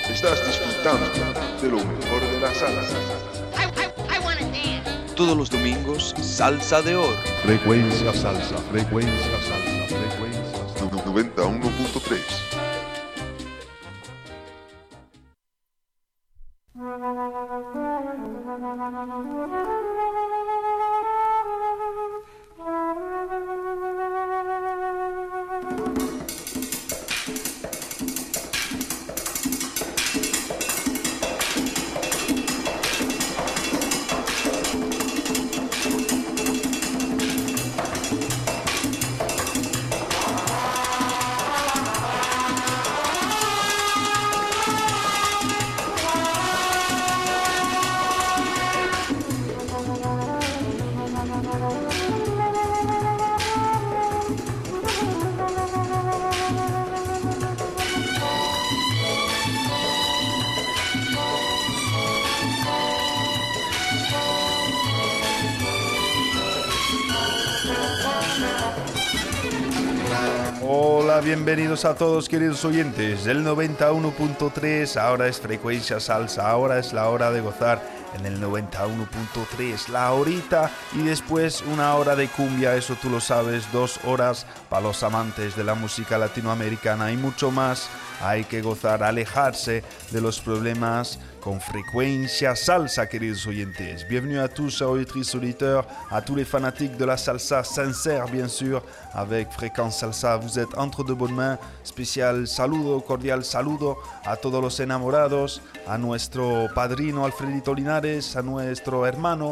Estás disfrutando de lo mejor de la salsa. I wanna dance. Todos los domingos, Salsa de Oro. Frecuencia salsa, frecuencia salsa, frecuencia salsa. 91.3. Hola, bienvenidos a todos queridos oyentes del 91.3, ahora es Frecuencia Salsa, ahora es la hora de gozar en el 91.3, la horita y después una hora de cumbia, eso tú lo sabes, 2 horas para los amantes de la música latinoamericana y mucho más. Hay que gozar, alejarse de los problemas con Frecuencia Salsa, queridos oyentes. Bienvenue à tous, chers auditrices, auditeurs, à tous les fanatiques de la salsa sincère, bien sûr, avec Fréquence Salsa. Vous êtes entre de bonnes mains. Spécial saludo, cordial saludo a todos los enamorados, a nuestro padrino Alfredito Linares, a nuestro hermano,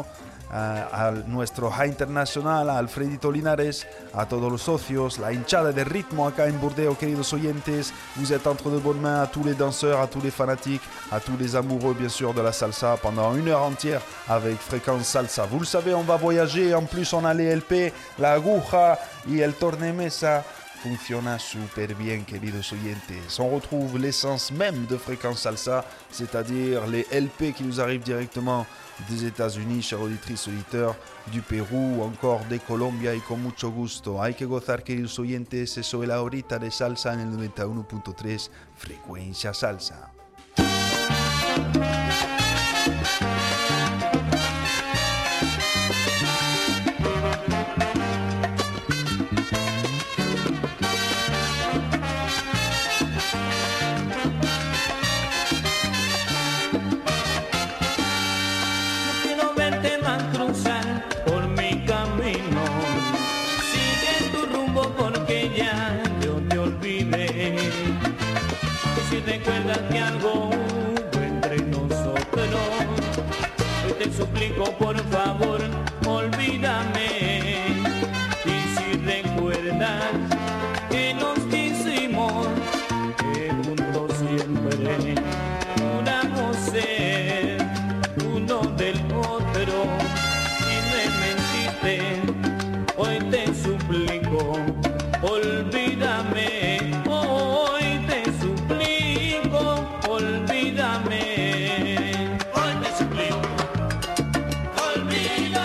a nuestro high internacional, a Alfredito Linares, a todos los socios, la hinchada de ritmo acá en Burdeos, queridos oyentes. Vous êtes entre de bonnes mains, à tous les danseurs, à tous les fanatiques, à tous les amoureux bien sûr de la salsa pendant 1 heure entière avec Fréquence Salsa. Vous le savez, on va voyager, en plus on a les LP, la aguja y el tornemesa. Funciona super bien, queridos oyentes. On retrouve l'essence même de Fréquence Salsa, c'est-à-dire les LP qui nous arrivent directement des États-Unis, chers auditrices, auditeurs, du Perú, encore de Colombia y con mucho gusto. Hay que gozar, queridos oyentes, eso es la horita de salsa en el 91.3 Frecuencia Salsa. Recuerda que algo hubo entre nosotros. Hoy te suplico por favor, olvídame. Y si recuerdas que nos quisimos, que juntos siempre juramos ser uno del otro. Si me mentiste, hoy te suplico, olvídame. Olvídame, hoy te suplico, olvídame.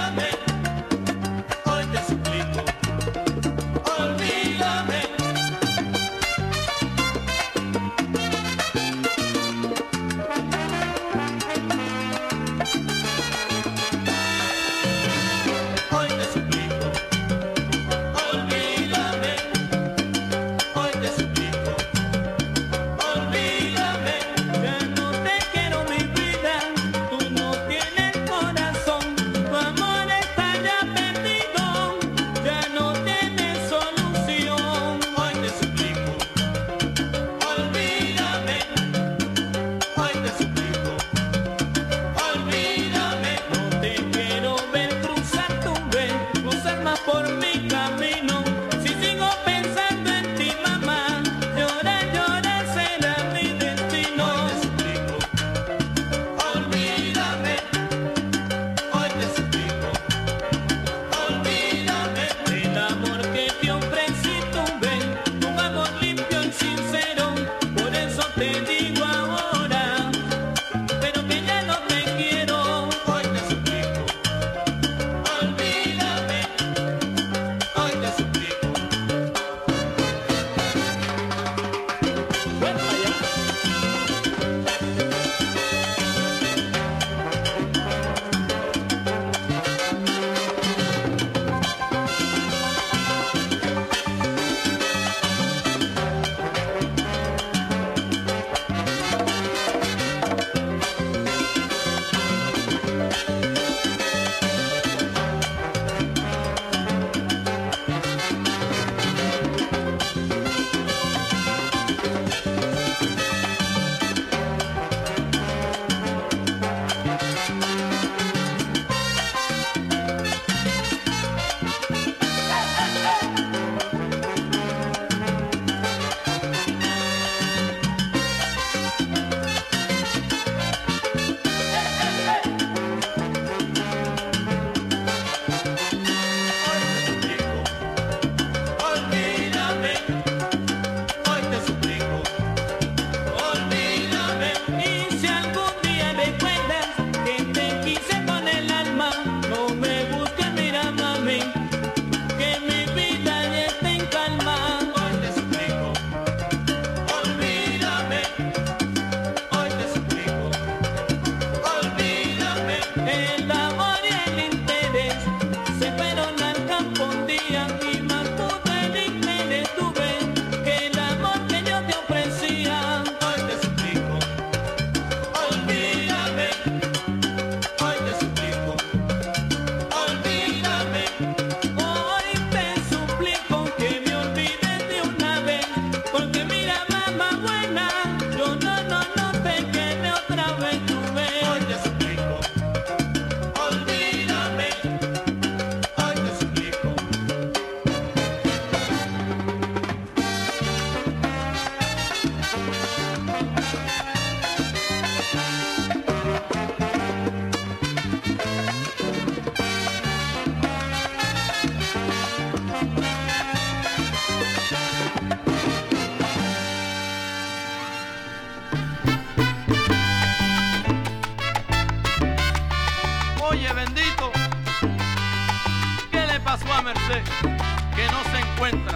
Padre bendito, ¿qué le pasó a Merced? Que no se encuentra.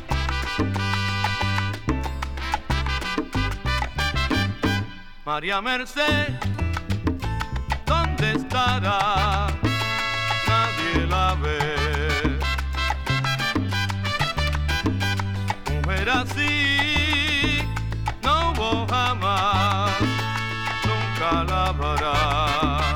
María Merced, ¿dónde estará? Nadie la ve. Mujer así no hubo jamás, nunca la habrá.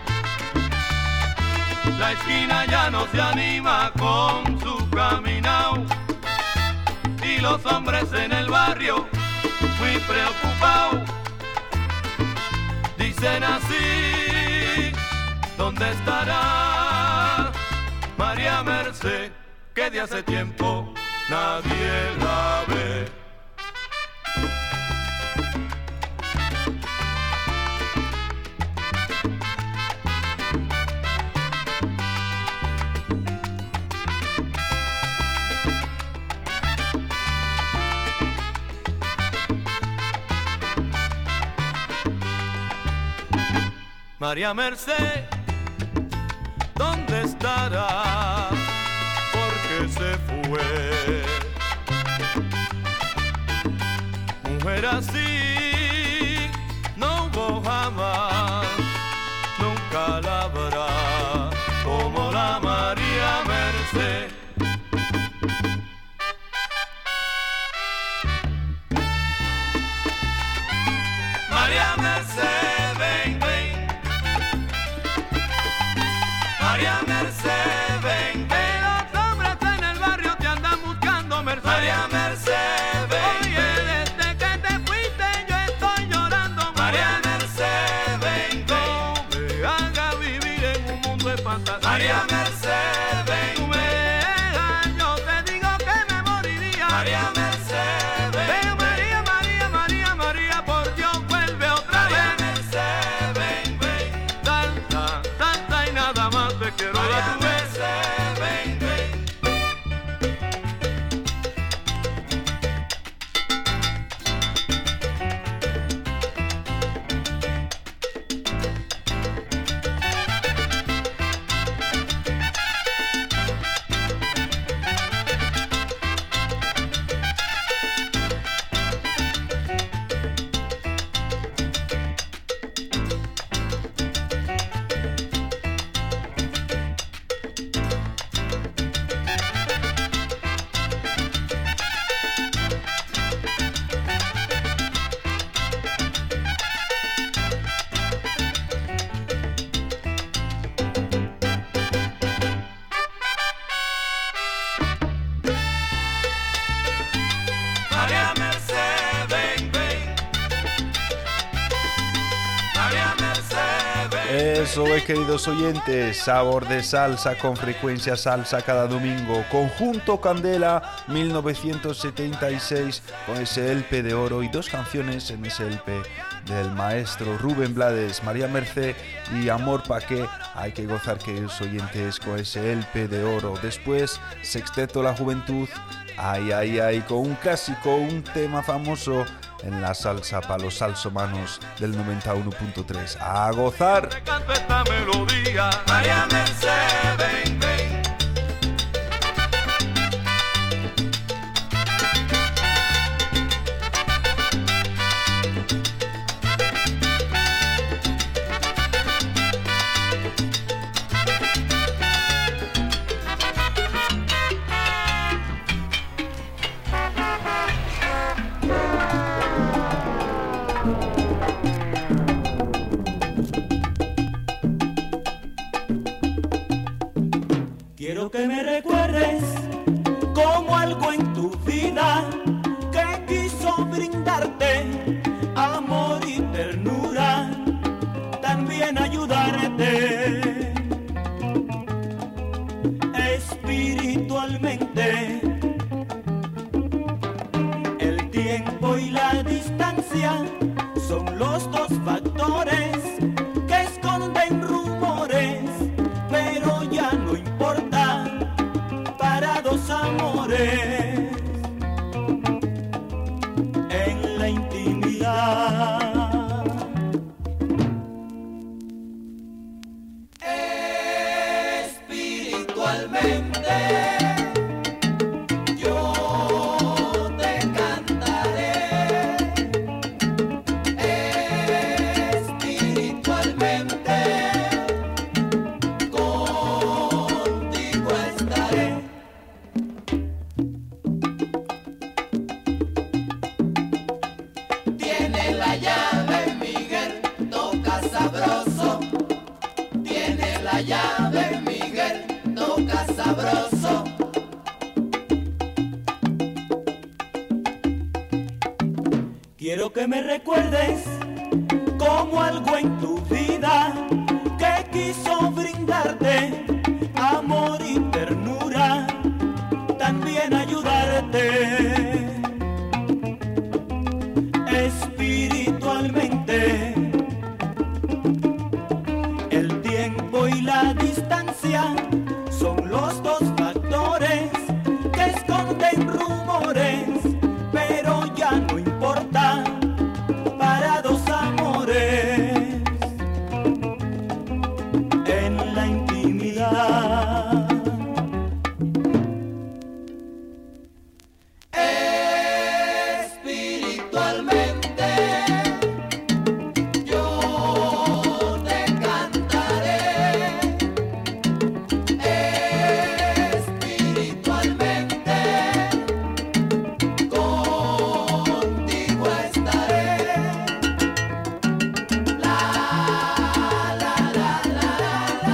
La esquina ya no se anima con su caminao y los hombres en el barrio muy preocupados dicen así: ¿dónde estará María Merced? Que de hace tiempo nadie la ve. María Merced, ¿dónde estará? Porque se fue. Mujer así no hubo jamás, nunca la habrá como la María Merced. María Merced, ven, ven. María Merced, ven, ven. Los hombres en el barrio te andan buscando, Merced. María Merced, ven, oye, desde que te fuiste yo estoy llorando, María Merced, ven, ven. No me hagas vivir en un mundo de fantasía. María Merced, ven, tú me dejas, yo te digo que me moriría. María Merced, ven, ven. María, María, María, María, por Dios vuelve otra vez. María Merced, ven, ven. Salsa, salsa y nada más te quiero dar tu vez. Ven, ven. María Merced, ven, ven. María Merced, ven. Eso es, queridos oyentes, Sabor de Salsa con Frecuencia Salsa cada domingo. Conjunto Candela 1976 con ese LP de oro y dos canciones en ese LP del maestro Rubén Blades, María Merced y Amor pa' qué. Hay que gozar, queridos oyentes, con ese LP de oro. Después, Sexteto La Juventud, ay, ay, ay, con un clásico, un tema famoso en la salsa para los salsomanos del 91.3. ¡A gozar! Te canto esta melodía. María Merced, ven, ven. Quiero que me recuerdes como algo en tu vida que quiso brindarte amor y ternura, también ayudarte espiritualmente. El tiempo y la distancia son los dos factores que esconden rumores, pero ya no importa para dos amores en la intimidad. que me recuerdes como algo en tu vida que quiso brindarte amor y ternura, también ayudarte espiritualmente. El tiempo y la distancia son los dos factores que esconden rumores, pero ya no importa para dos amores en la intimidad. Espiritualmente yo te cantaré. Espiritualmente contigo estaré. La la la la la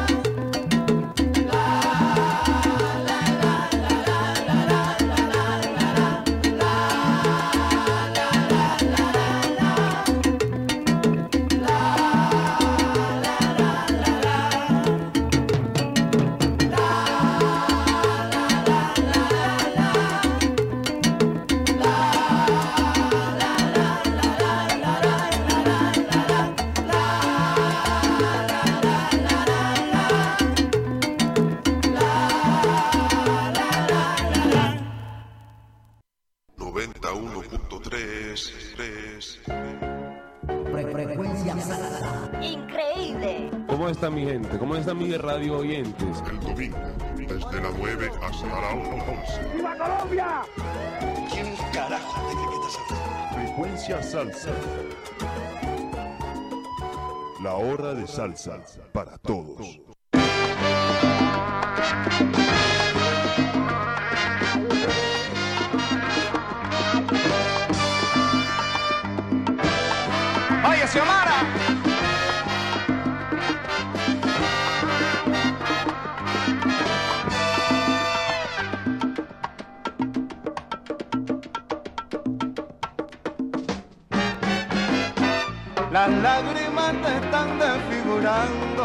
Frecuencia Salsa. Increíble. ¿Cómo está mi gente? ¿Cómo están mis radio oyentes? El domingo, desde las 9 hasta la 11. Frecuencia Salsa. La hora de salsa para todos. Oye, Xiomara. Las lágrimas te están desfigurando,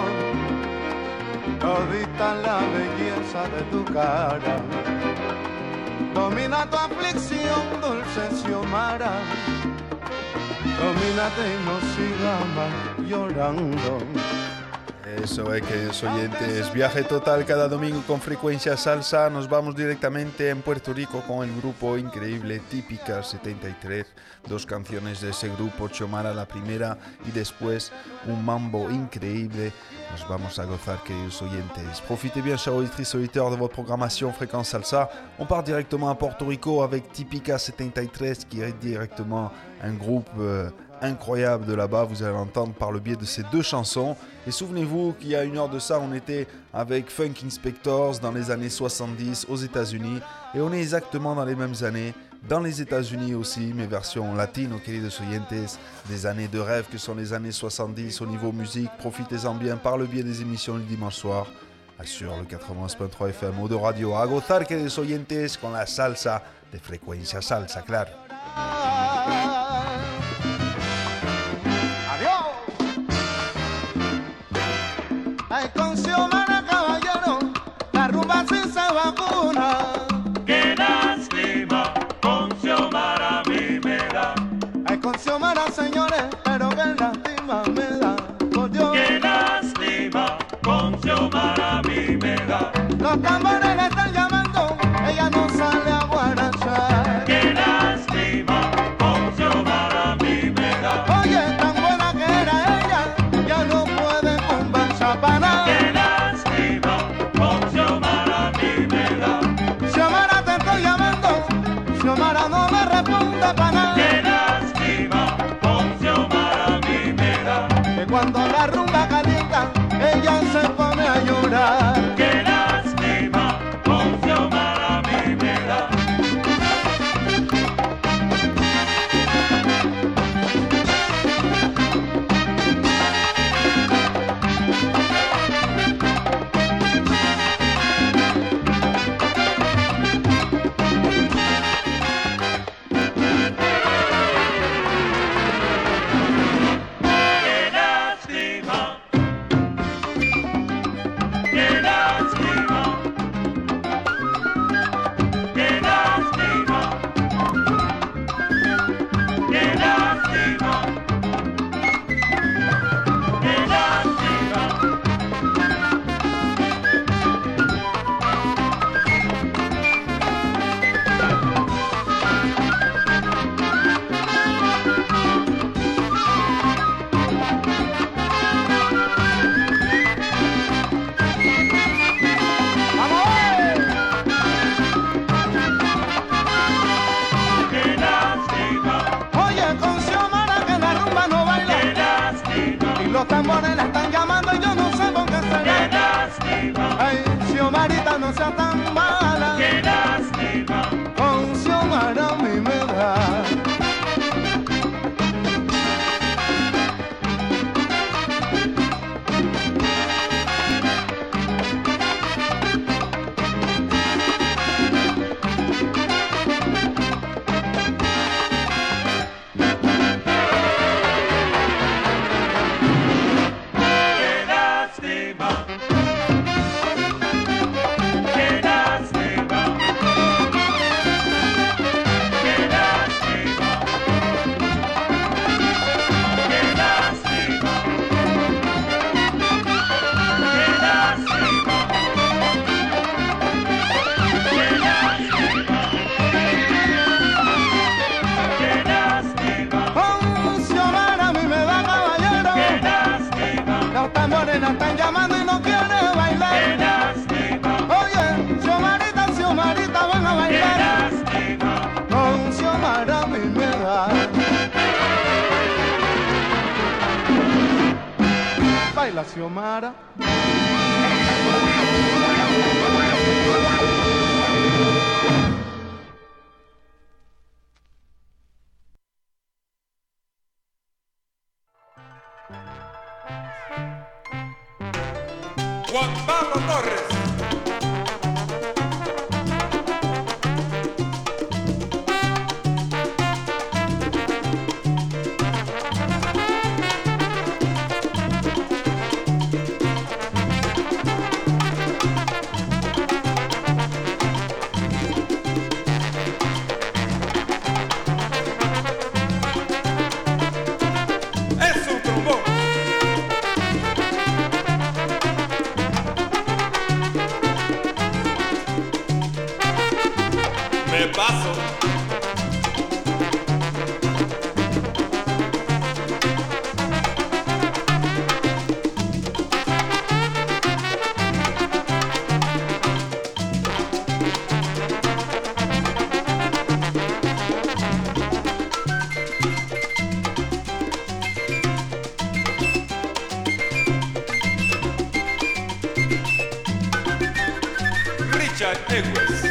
todita la belleza de tu cara. Domina tu aflicción, dulce Xiomara. Domínate y no sigas más llorando. Eso es, queridos oyentes, viaje total cada domingo con Frecuencia Salsa. Nos vamos directamente en Puerto Rico con el grupo increíble Típica 73. Dos canciones de ese grupo, Xiomara la primera y después un mambo increíble. Nos vamos a gozar, queridos oyentes. Profitez bien, chers auditrices et auditeurs, de votre programmation Fréquence Salsa. On part directement à Porto Rico avec Típica 73, qui est directement un groupe incroyable de là-bas. Vous allez l'entendre par le biais de ces deux chansons. Et souvenez-vous qu'il y a une heure de ça, on était avec Funk Inspectors dans les années 70 aux États-Unis. Et on est exactement dans les mêmes années dans les États-Unis aussi, mes versions latino, queridos oyentes, des années de rêve que sont les années 70 au niveau musique. Profitez-en bien par le biais des émissions le dimanche soir sur le 91.3 FM ou de radio. A gozar, queridos oyentes, con la salsa de Frecuencia Salsa, claro. Adiós. Ay, con Xiomara, caballero, la rumba sí se vacuna. Qué lástima, con Xiomara a mí me da. Ay, con Xiomara, señores, pero qué lástima me da. Por Dios. Qué lástima, con Xiomara a mí me da. Los tambores le están llamando, ella no sale a guarachar. Qué lástima, con Xiomara a mí me da. Oye, tan buena que era ella, ya no puede conversar para nada. Qué lástima, con Xiomara a mí me da. Xiomara, te estoy llamando, Xiomara no me responde para nada. Qué lástima, con Xiomara a mí me da. Que cuando la rumba calienta, ella se pone a llorar. Qué lástima, con Xiomara a mí me da. Los tambores la están llamando y yo no sé por qué será. Qué lástima, Ay, Xiomarita, no sea tan mala. qué lástima. Con Xiomara a mí me da. Qué lástima, qué lástima, qué lástima, qué lástima, qué lástima, qué lástima, Con Xiomara a mí me da, caballero. qué lástima, Los tambores la están llamando y no quiere qué bailar. lástima, Oye, Xiomarita, Xiomarita, ven a qué bailar. lástima. Con Xiomara a mí me da. Baila Xiomara. Juan Pablo Torres. Es un trombón. Me paso. Richard Edwards.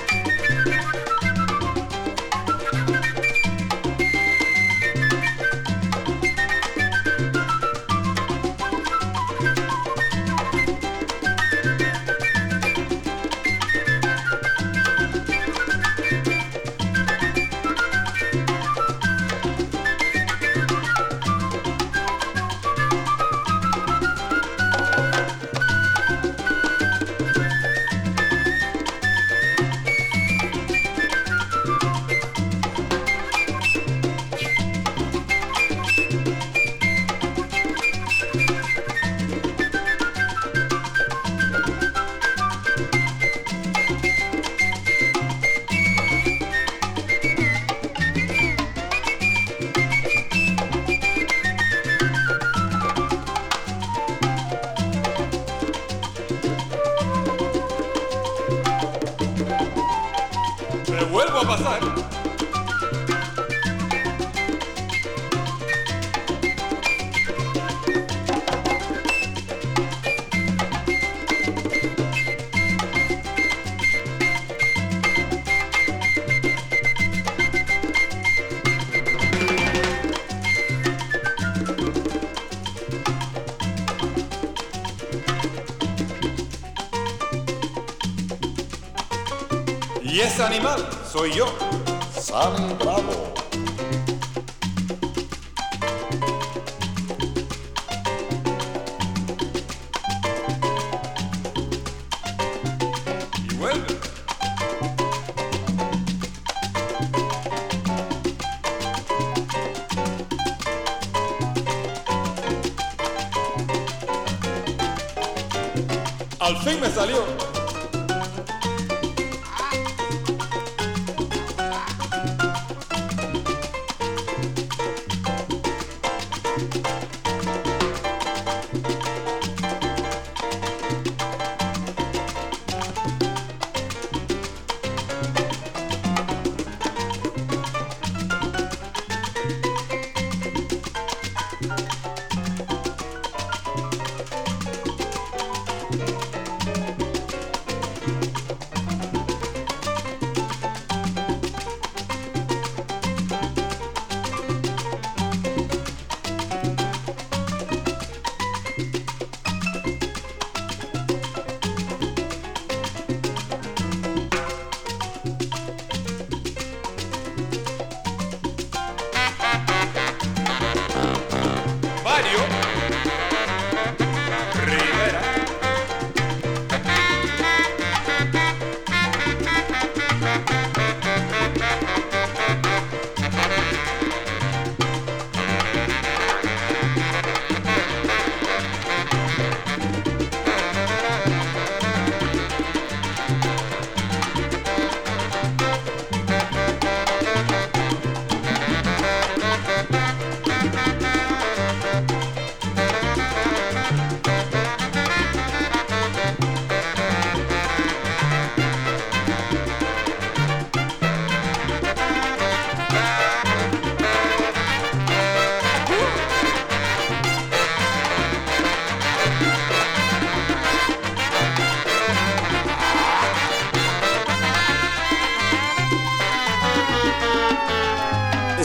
Me vuelvo a pasar. Y ese animal soy yo. Sammy Bravo. Y vuelve. Al fin me salió.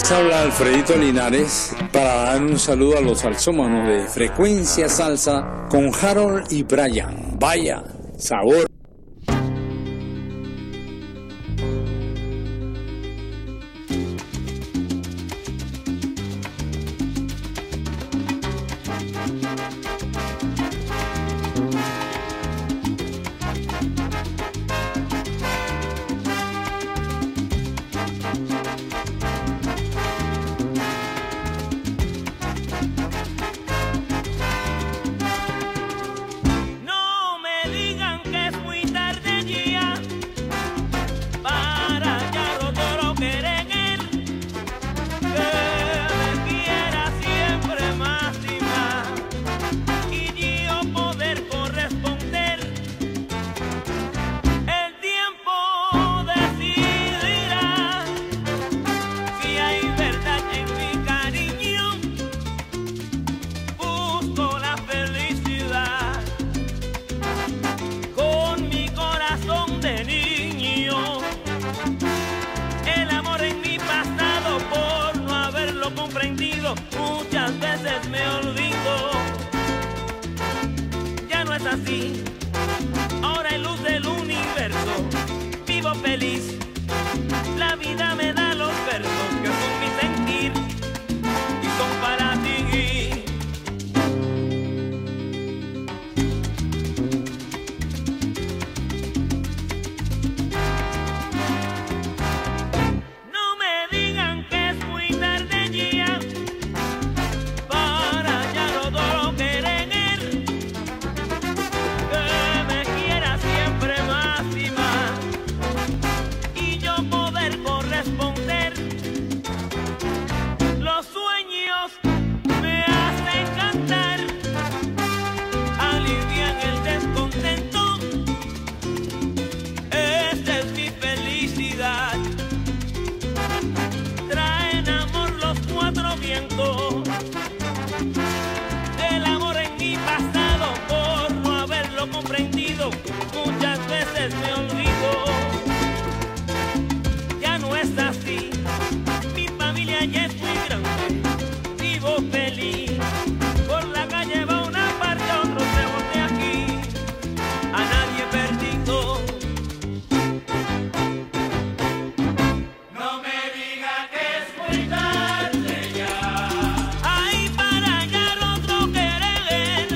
Les habla Alfredito Linares para dar un saludo a los salsómanos de Frecuencia Salsa con Harold y Brian. Vaya, sabor. Muchas veces me olvido, ya no es así. Ahora hay luz del universo, vivo feliz. La vida me da los versos que son mi sentir y son para ti. No me digan que es muy tarde ya para hallar otro querer que me quiera siempre más y más, y yo poder corresponder. Los sueños me hacen cantar, alivian el descontento. Esta es mi felicidad. Traen amor los cuatro vientos. El amor en mi pasado por no haberlo comprendido. Muchas veces me olvido, ya no es así. Mi familia ya es muy grande, vivo feliz. Por la calle va una parte, otro se voltea aquí. A nadie perdido. No me diga que es muy tarde ya. Ay, para hallar otro querer.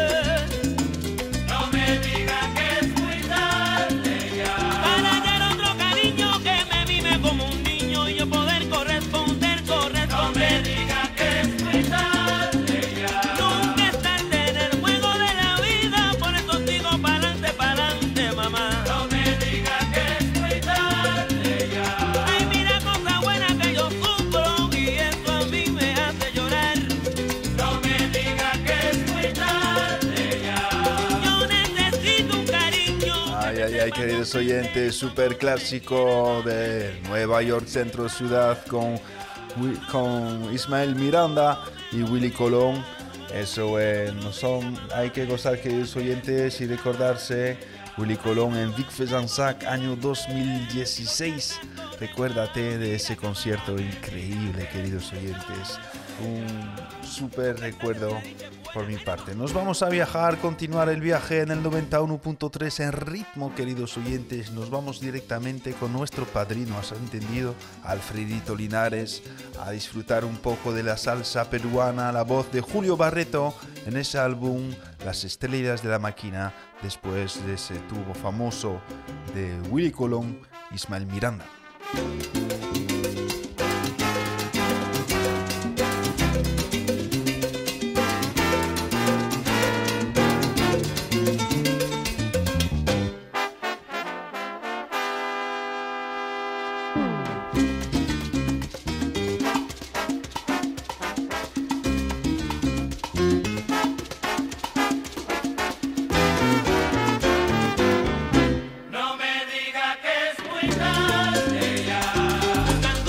No me diga que es muy tarde ya. Para hallar otro cariño que me mime como un niño y yo poder corresponder. No me diga que es muy tarde ya. Nunca es tarde en el juego de la vida, por eso sigo pa'lante, mamá. No me diga que es muy tarde ya. Ay, mira cosa buena que yo sufro y eso a mí me hace llorar. No me diga que es muy tarde ya. Yo necesito un cariño. Ay, queridos oyentes, super clásico de Nueva York, centro ciudad, con Ismael Miranda y Willy Colón. Eso no son, hay que gozar, queridos oyentes, y recordarse. Willy Colón en Vic Fezensac, año 2016. Recuérdate de ese concierto increíble, queridos oyentes. Un súper recuerdo por mi parte. Nos vamos a viajar, continuar el viaje en el 91.3 en ritmo, queridos oyentes. Nos vamos directamente con nuestro padrino, ¿has entendido? Alfredito Linares, a disfrutar un poco de la salsa peruana, la voz de Julio Barreto en ese álbum Las Estrellas de la Máquina, después de ese tubo famoso de Willy Colón, Ismael Miranda. No me diga que es muy tarde ya.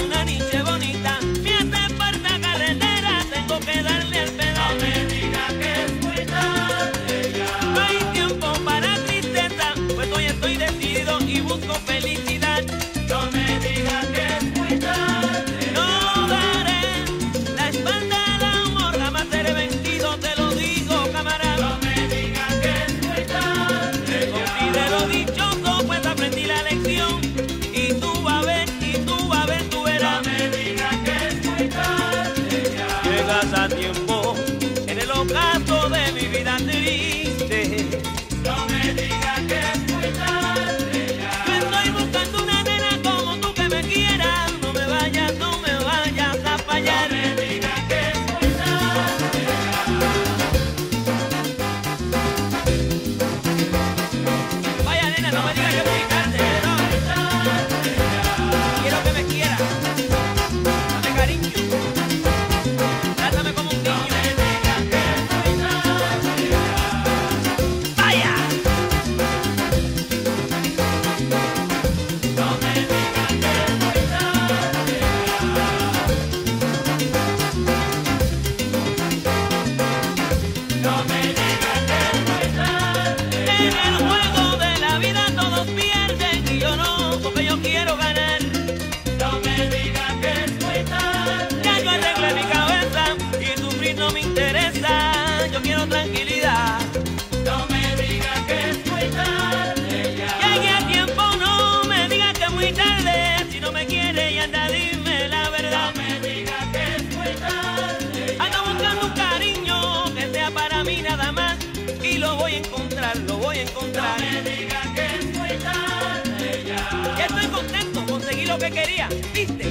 no me interesa, yo quiero tranquilidad. No me digas que es muy tarde ya. Llegue a tiempo, no me digas que es muy tarde. Si no me quiere y anda, dime la verdad. No me digas que es muy tarde ya. Ando buscando un cariño que sea para mí nada más. Y lo voy a encontrar, lo voy a encontrar. No me digas que es muy tarde ya. Ya estoy contento, conseguí lo que quería, ¿viste?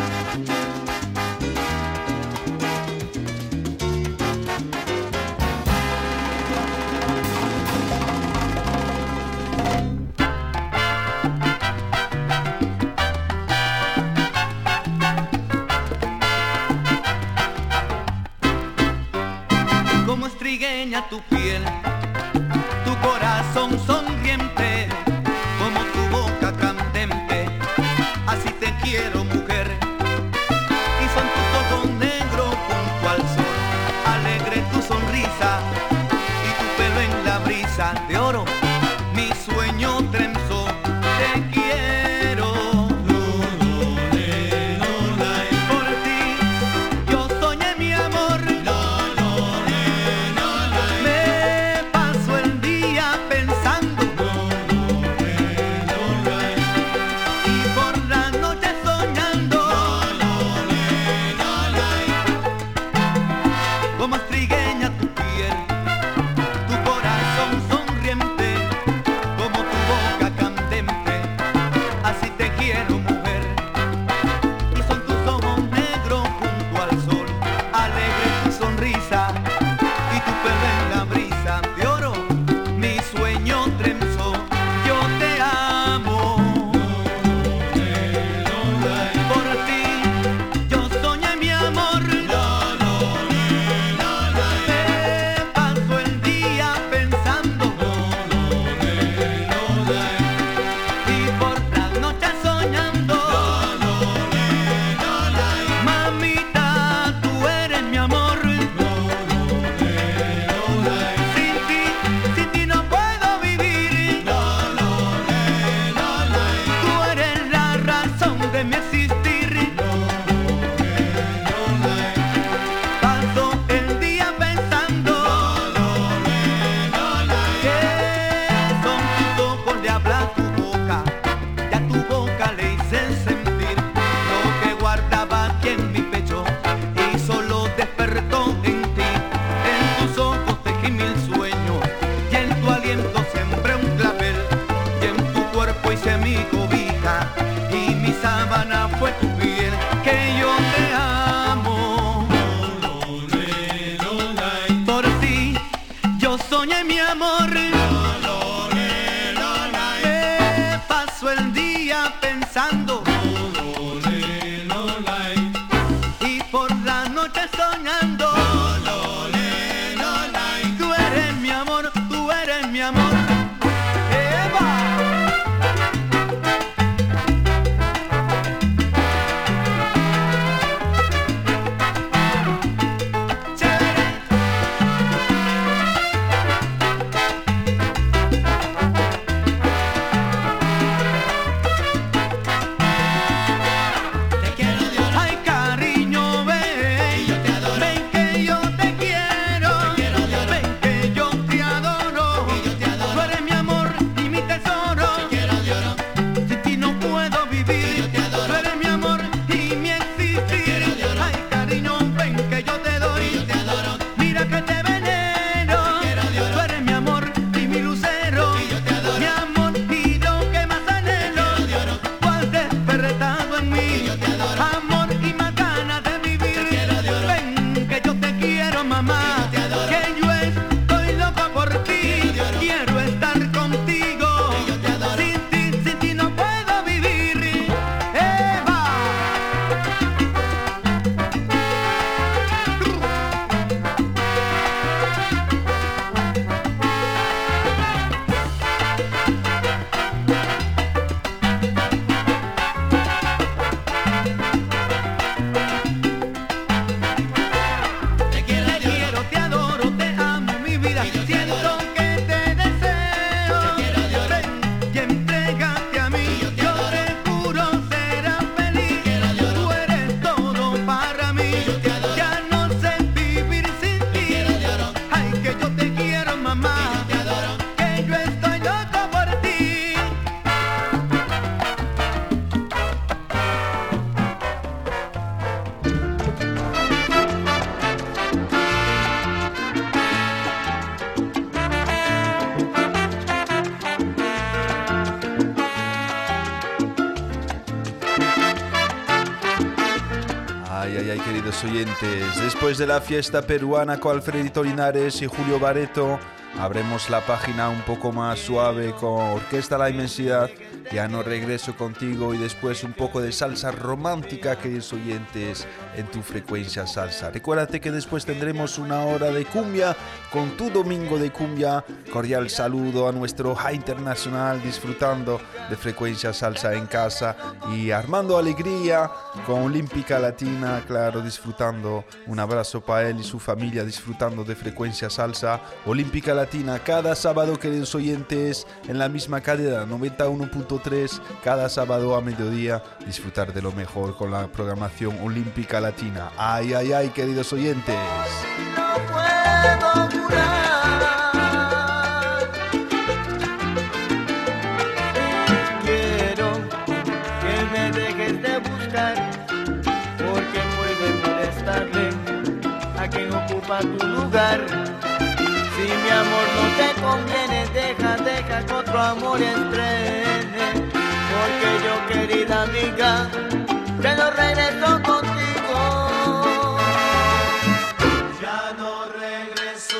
Como es trigueña tu piel, tu corazón sonriente, como tu boca candente, así te quiero, mujer. Y son tus ojos negros junto al sol, alegre tu sonrisa y tu pelo en la brisa de oro, mi sueño trenzó, te quiero. Por ti yo soñé mi amor. Me paso el día pensando y por la noche soñando. Como es trigueña tu piel, tu corazón sonriente, como tu boca candente, así te quiero, mujer. Y son tus ojos negros junto al sol, alegre tu sonrisa y tu pelo en la brisa de oro, mi sueño trenzó, yo te amo. Por ti yo soñé mi amor. Me paso el día pensando y por la noche soñando. Mamita, tú eres mi amor. Sin ti no puedo vivir. Tú eres la razón de mi existir. Paso el día pensando que son tus ojos, le habla tu boca, y a tu boca le hice sentir lo que guardaba aquí en mi pecho y solo despertó en ti. En tus ojos tejí mil sueños y en tu aliento sembré un clavel y en tu cuerpo hice mi cobija y mi sábana fue tu piel, que yo te amo. Por ti yo soñé mi amor. Me paso el día pensando y por la noche soñando. Tú eres mi amor, tú eres mi amor. ¡Eva! ay, queridos oyentes, después de la fiesta peruana con Alfredito Linares y Julio Barreto, abremos la página un poco más suave con Orquesta La Inmensidad. Ya no regreso contigo y después un poco de salsa romántica, queridos oyentes, en tu frecuencia salsa. Recuérdate que después tendremos una hora de cumbia con tu domingo de cumbia. Cordial saludo a nuestro High Internacional, disfrutando de frecuencia salsa en casa y armando alegría con Olímpica Latina, claro, disfrutando. Un abrazo para él y su familia, disfrutando de frecuencia salsa. Olímpica Latina cada sábado, queridos oyentes, en la misma cadena 91.3, cada sábado a mediodía, disfrutar de lo mejor con la programación Olímpica Latina. Ay, ay, ay, queridos oyentes. No puedo curar. Quiero que me dejes de buscar, porque puede molestarle a quien ocupa tu lugar. Si mi amor no te conviene, deja que otro amor estrene. Porque yo, querida amiga, ya no regreso contigo. Ya no regreso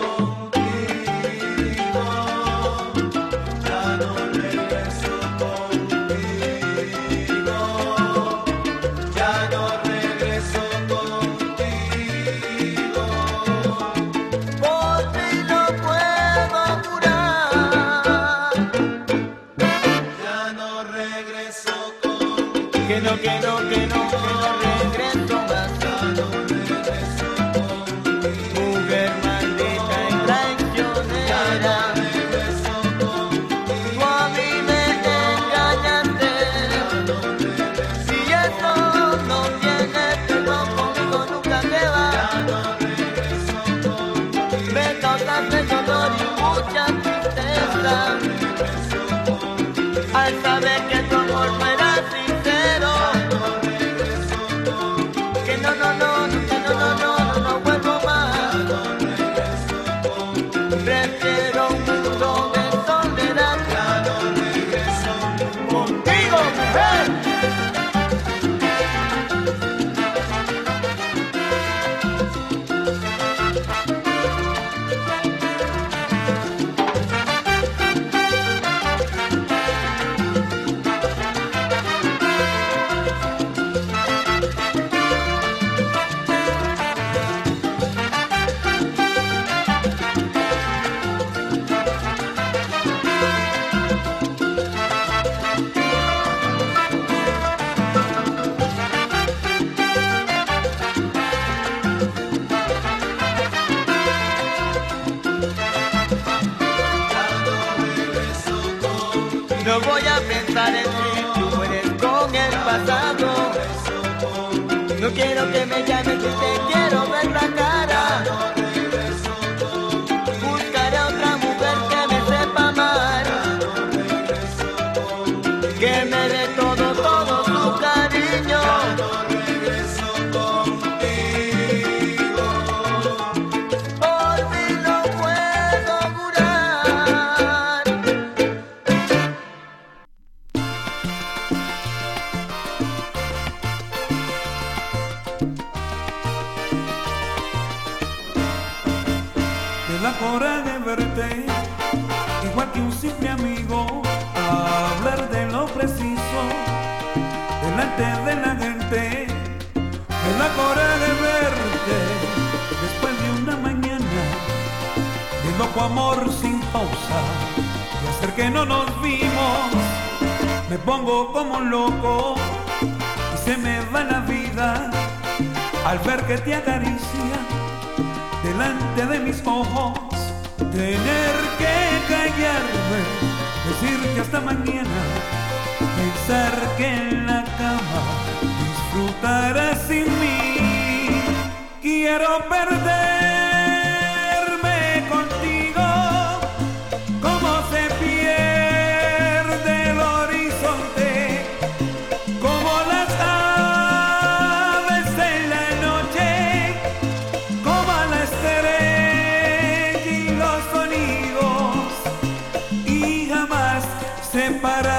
contigo. Ya no regreso contigo. Ya no regreso contigo. Por ti no puedo curar. Ya no regreso contigo. Que no regreso más. Ya no regreso contigo. Mujer maldita y traicionera. Ya no regreso contigo. Tú a mí me engañaste. Ya no regreso. Si eso no tiene perdón conmigo, nunca te va. Ya no regreso contigo. Me causaste dolor y mucha tristeza. Ya no regreso contigo. Al saber que tu amor no era sincero. Que no vuelvo más. Prefiero un mundo de soledad. Ya no regreso contigo, mujer. No voy a pensar en ti, tú mueres con el pasado. No quiero que me llames si te quiero ver la cara. Buscaré a otra mujer que me sepa amar, que me dé todo su cariño. Por mí no puedo curar. Me da coraje verte, igual que un simple amigo, hablar de lo preciso delante de la gente. Me da coraje verte después de una mañana de loco amor sin pausa y hacer que no nos vimos. Me pongo como un loco y se me va la vida al ver que te acaricia delante de mis ojos. Tener que callarme, decirte hasta mañana, pensar que en la cama disfrutarás sin mí. Quiero perderme contigo, como se pierde el horizonte, como las aves en la noche, como a la estrella y los sonidos, y jamás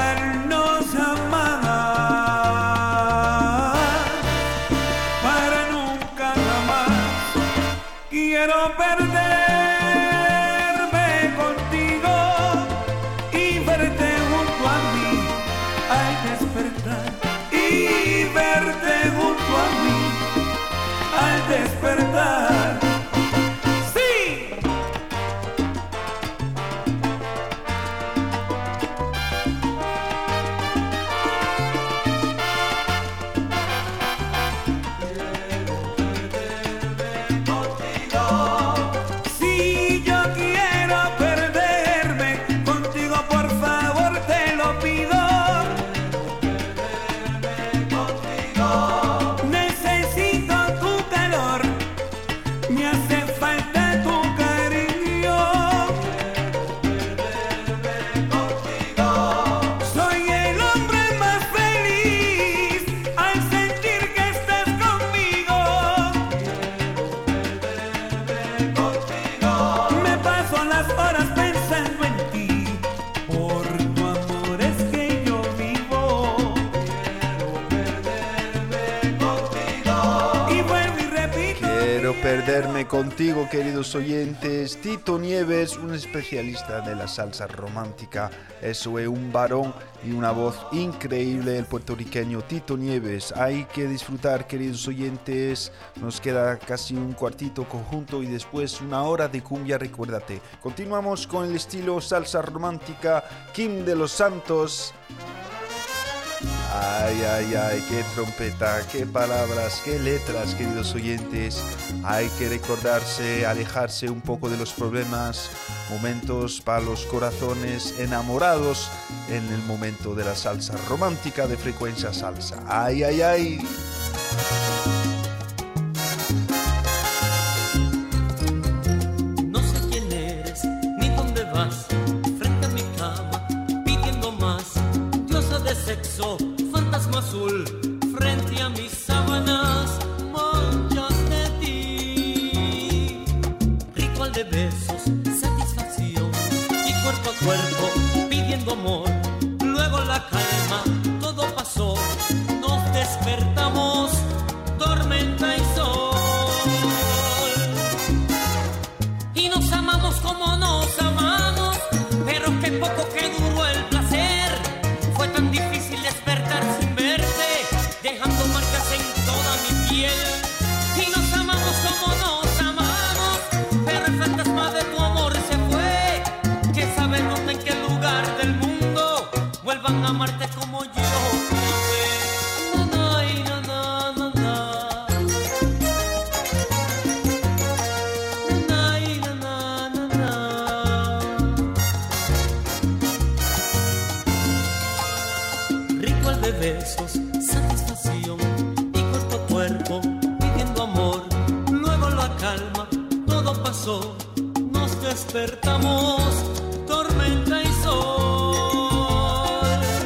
separarnos jamás, para perderme contigo y verte junto a mí al despertar. Y verte junto a mí al despertar. Perderme contigo, queridos oyentes. Tito Nieves, un especialista de la salsa romántica. Eso es un varón y una voz increíble, el puertorriqueño Tito Nieves. Hay que disfrutar, queridos oyentes. Nos queda casi un cuartito conjunto y después una hora de cumbia, recuérdate. Continuamos con el estilo salsa romántica. Kim de los Santos. Ay, ay, ay, qué trompeta, qué palabras, qué letras, queridos oyentes. Hay que recordarse, alejarse un poco de los problemas, momentos para los corazones enamorados en el momento de la salsa romántica de Frecuencia Salsa. Ay, ay, ay. No sé quién eres, ni dónde vas, frente a mi cama, pidiendo más, diosa de sexo, fantasma azul, frente a mis sábanas, manchas de ti. Ritual de besos, satisfacción, y cuerpo a cuerpo, pidiendo amor. Luego la calma, todo pasó, nos despertamos, tormenta y sol. Y nos amamos como nos amamos, pero qué poco que duró el placer. Fue tan difícil despertar sin verte, dejando marcas en toda mi piel. Y nos amamos como nos amamos, pero el fantasma de tu amor se fue. ¿Quién sabe dónde, en qué lugar del mundo vuelvan a amarte como yo te amé? Na, na, y na, na, na, na. Na, na, y na, na, na, na. Ritual de besos, satisfacción, y cuerpo a cuerpo, pidiendo amor. Luego la calma, todo pasó, nos despertamos, tormenta y sol.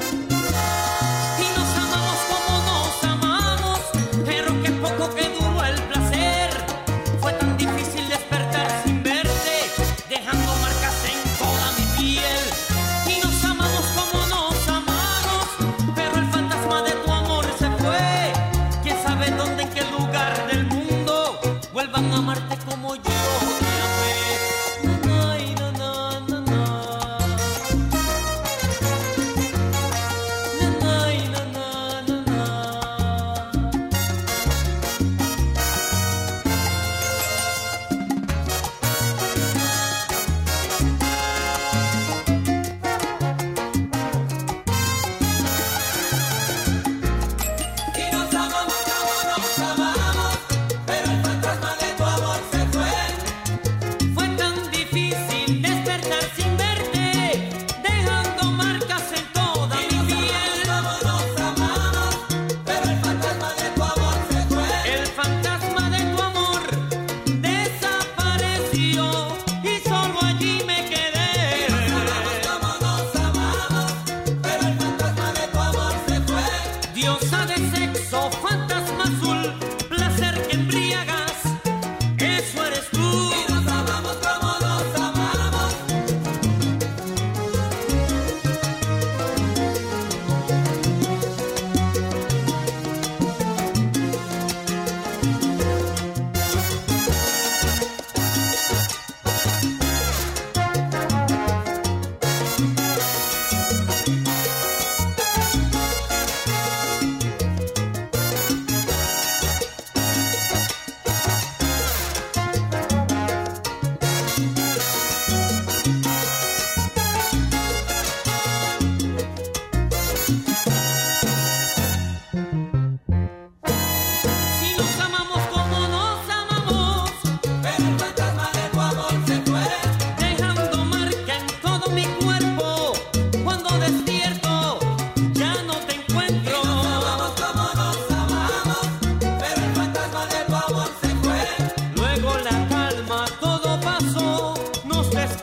Y nos amamos como nos amamos, pero qué poco que duró el placer. Fue tan difícil despertar sin verte, dejando marcas en toda mi piel. Y nos amamos como nos amamos, pero el fantasma de tu amor se fue. ¿Quién sabe dónde, en qué lugar del mundo vuelvan a amarte como yo te amé? Na, na, y na, na, na, na.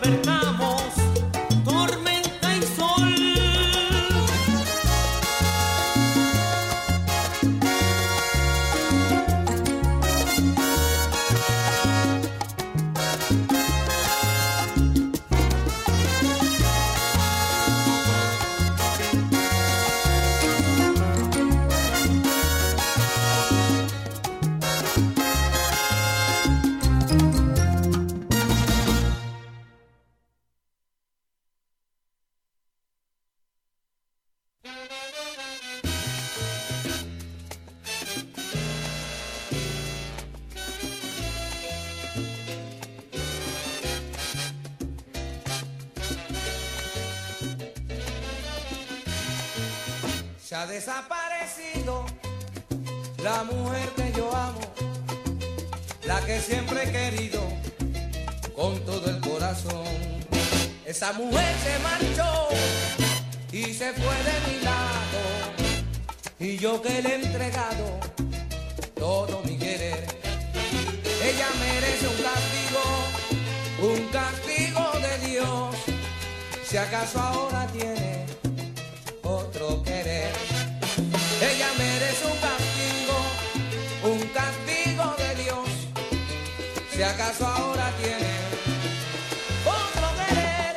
despertamos, tormenta y sol. Se ha desaparecido la mujer que yo amo, la que siempre he querido con todo el corazón. Esa mujer se marchó y se fue de mi lado, y yo que le he entregado todo mi querer. Ella merece un castigo de Dios, si acaso ahora tiene otro querer. Ella merece un castigo de Dios, si acaso ahora tiene otro querer.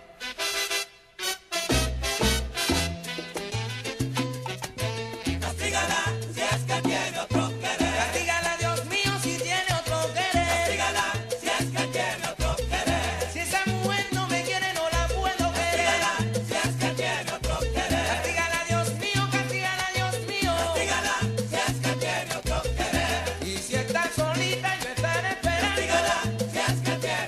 Castígala si es que tiene otro querer. Castígala, Dios mío, si tiene otro querer. Castígala si es que tiene otro querer. Si esa mujer no me quiere, no la puedo querer. Castígala si es que tiene otro querer. Castígala, Dios mío, castígala, Dios mío. Castígala si es que tiene otro querer. Y si está solita, yo estaré esperando. Castígala si es que tiene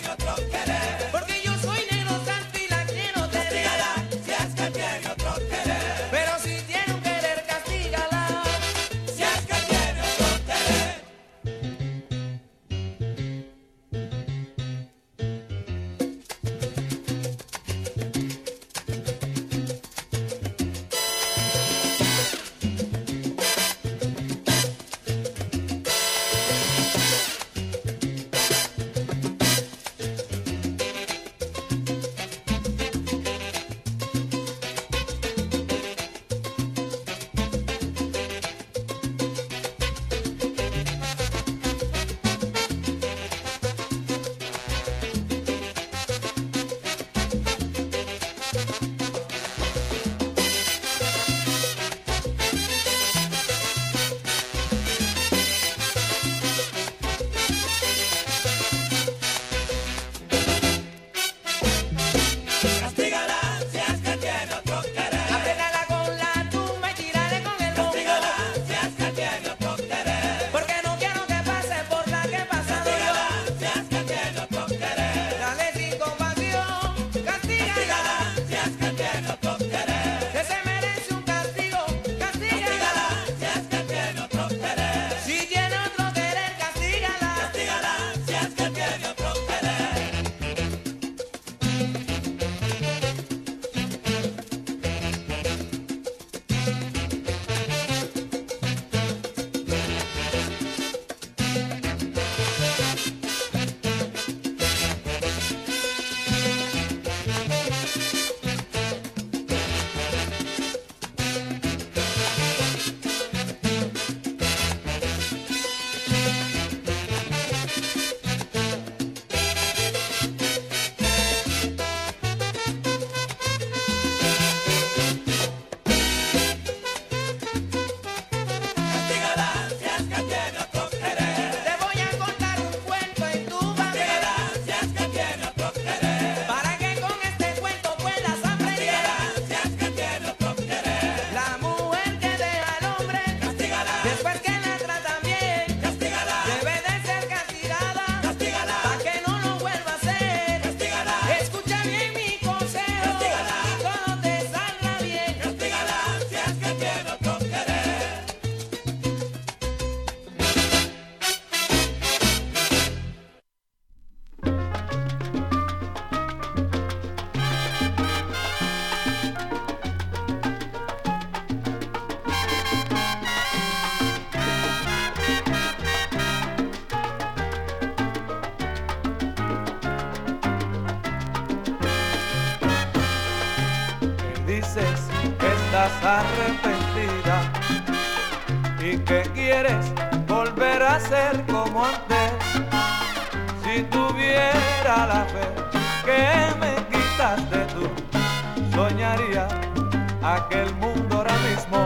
estás arrepentida y que quieres volver a ser como antes. Si tuviera la fe que me quitaste tú, soñaría aquel mundo ahora mismo.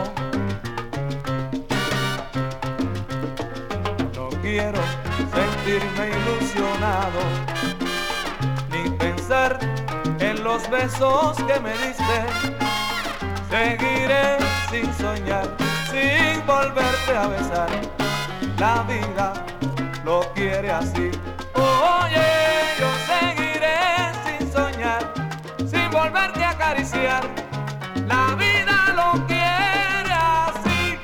No quiero sentirme ilusionado, ni pensar en los besos que me diste. Seguiré sin soñar, sin volverte a besar. La vida lo quiere así. Oye, yo seguiré sin soñar, sin volverte a acariciar. La vida lo quiere así.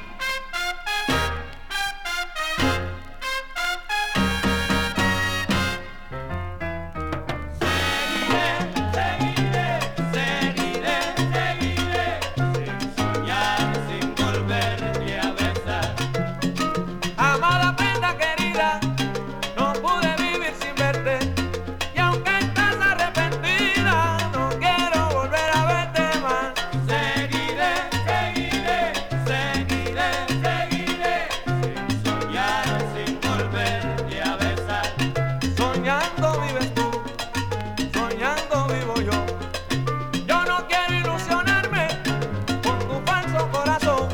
Seguiré, seguiré, seguiré, sin soñar, sin volverte a besar. Amada prenda querida, no pude vivir sin verte, y aunque estás arrepentida, no quiero volver a verte más. Seguiré, seguiré, seguiré, seguiré, sin soñar, sin volverte a besar. Soñando vives tú, soñando vivo yo. Yo no quiero ilusionarme con tu falso corazón.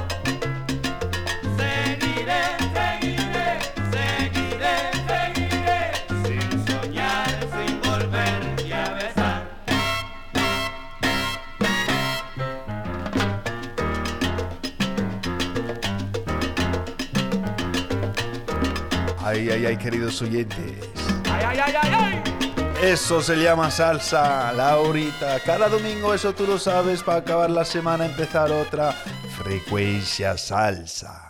Seguiré, seguiré, seguiré, seguiré, sin soñar, sin volverte a besar. Ay, ay, ay, queridos oyentes. Ay, ay, ay, ay, ay. Eso se llama salsa, Laurita. Cada domingo, eso tú lo sabes, para acabar la semana, empezar otra frecuencia salsa.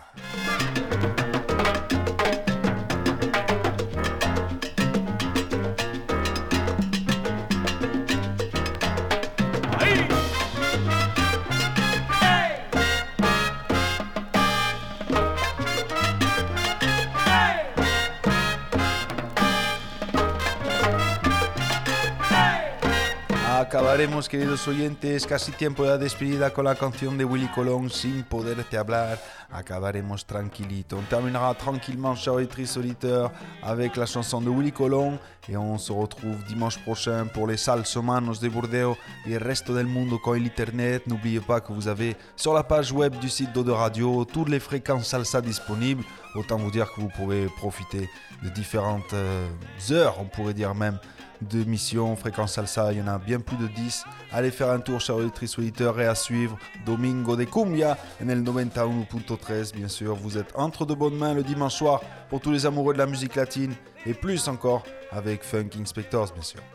Acabaremos, queridos oyentes, casi tiempo de despedida con la canción de Willy Colón, Sin poderte hablar. Acabaremos tranquilito. On terminera tranquillement, chers auditrices auditeurs, avec la chanson de Willy Colón. Et on se retrouve dimanche prochain pour les salsomanos de Bordeaux et le resto del mundo con l'internet. N'oubliez pas que vous avez sur la page web du site d'Ode Radio toutes les fréquences salsa disponibles. Autant vous dire que vous pourrez profiter de différentes heures, on pourrait dire même, d'émissions Fréquence Salsa. Il y en a bien plus de 10. Allez faire un tour, chers auditrices auditeurs, et à suivre Domingo de Cumbia en el 91.3. Bien sûr, vous êtes entre de bonnes mains le dimanche soir pour tous les amoureux de la musique latine, et plus encore avec Funk Inspectors, bien sûr.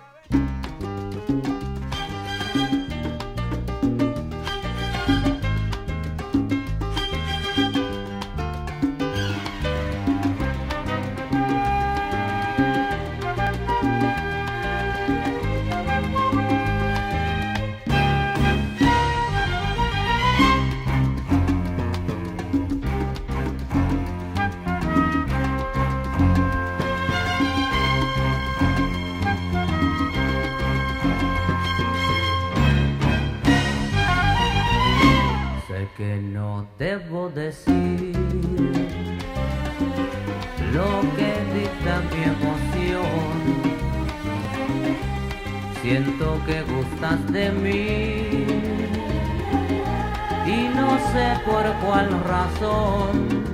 Que no debo decir lo que dicta mi emoción. Siento que gustas de mí y no sé por cuál razón.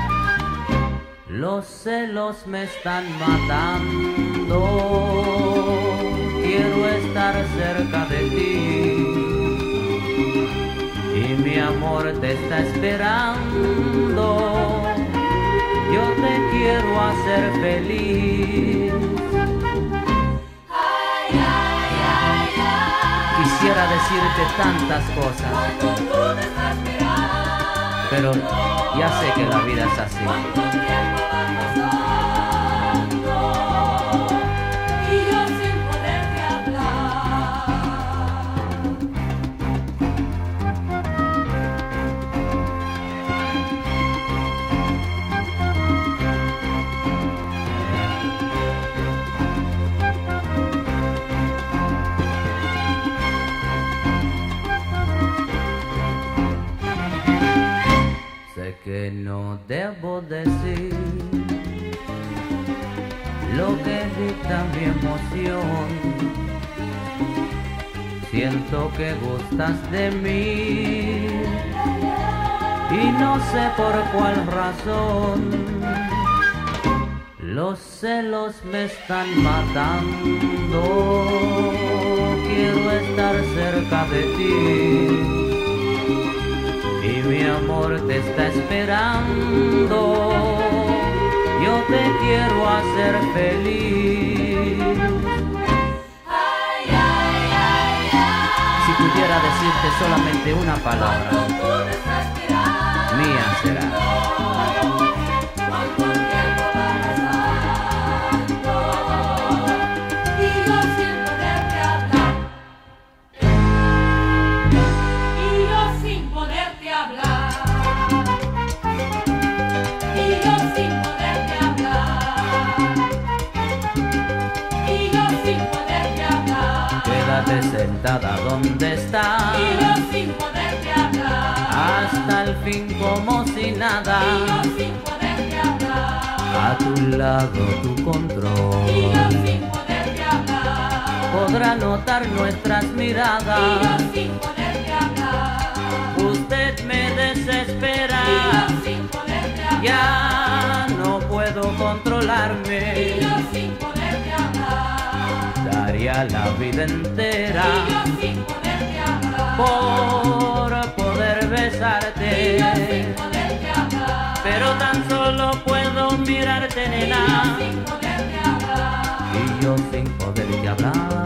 Los celos me están matando. Quiero estar cerca de ti. Y mi amor te está esperando. Yo te quiero hacer feliz. Ay, ay, ay, ay. Quisiera decirte tantas cosas, Cuando tú me estás mirando, pero ya sé que la vida es así. cuánto tiempo va pasando y yo sin poderte hablar. que no debo decir, lo que dicta mi emoción. Siento que gustas de mí y no sé por cuál razón. Los celos me están matando, quiero estar cerca de ti y mi amor te está esperando. Yo te quiero hacer feliz. Si pudiera decirte solamente una palabra, mía será. Quédate sentada donde estás y yo sin poderte hablar, hasta el fin como si nada, y yo sin poderte hablar, a tu lado tu control, y yo sin poderte hablar, podrá notar nuestras miradas, y yo sin poderte hablar, usted me desespera, y yo sin poderte hablar, ya no puedo controlarme, y yo sin poderte hablar, daría la vida entera, y yo sin poderte hablar, por poder besarte, y yo sin poderte hablar, pero tan solo puedo mirarte, nena, y yo sin poderte hablar, y yo sin poderte hablar.